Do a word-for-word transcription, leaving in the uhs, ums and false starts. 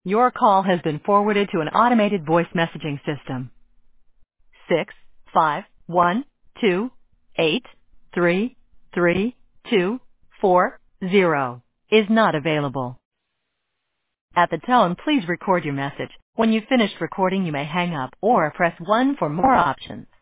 Your call has been forwarded to an automated voice messaging system. Six five one two eight three three two four zero is not available. At the tone, please record your message. When you've finished recording, you may hang up or press one for more options.